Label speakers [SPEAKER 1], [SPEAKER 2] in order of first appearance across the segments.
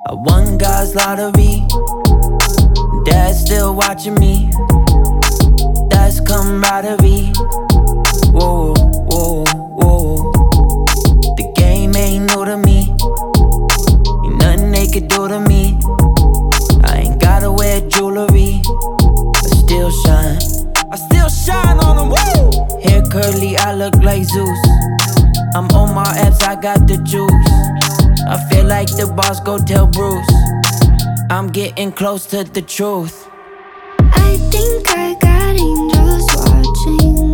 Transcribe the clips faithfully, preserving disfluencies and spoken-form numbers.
[SPEAKER 1] I won God's lottery. Dad's still watching me. That's camaraderie. Whoa, whoa, whoa. The game ain't new to me. Ain't nothing they could do to me. I ain't gotta wear jewelry. I still shine. I still shine on them, woo! Hair curly, I look like Zeus. I'm on my apps, I got the juice. I feel like the boss, go tell Bruce. I'm getting close to the truth.
[SPEAKER 2] I think I got angels watching.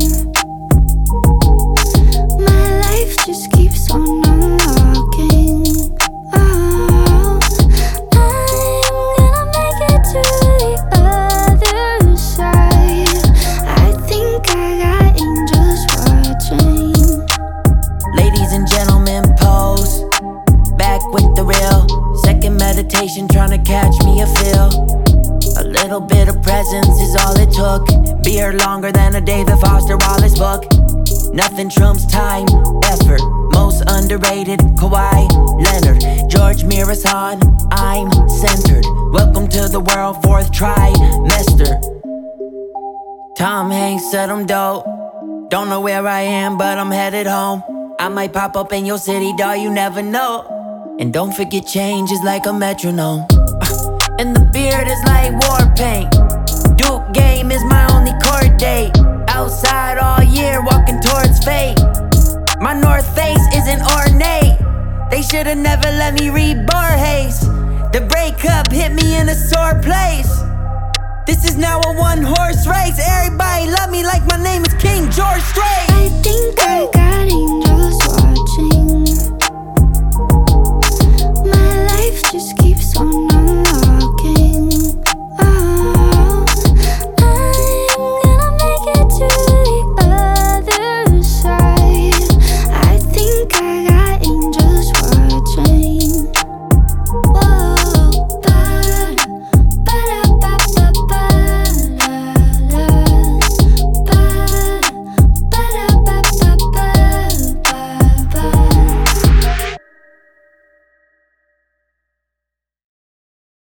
[SPEAKER 2] My life just keeps on unlocking. Oh, I'm gonna make it to the other side. I think I got angels watching.
[SPEAKER 1] Ladies and gentlemen, pose. Back with the real. Second meditation, tryna catch me a feel. A little bit of presence is all it took. Beer longer than a David Foster Wallace book. Nothing trumps time, effort. Most underrated, Kawhi Leonard, George Mirasan. I'm centered. Welcome to the world, fourth trimester. Tom Hanks said I'm dope. Don't know where I am, but I'm headed home. I might pop up in your city, dawg, you never know. And don't forget, change is like a metronome. And the beard is like war paint. Duke game is my only court date. Outside all year, walking towards fate. My North Face isn't ornate. They should've never let me read Borges. The breakup hit me in a sore place. This is now a one-horse race. Everybody love me like my name is King George Strait.
[SPEAKER 2] I think I got angels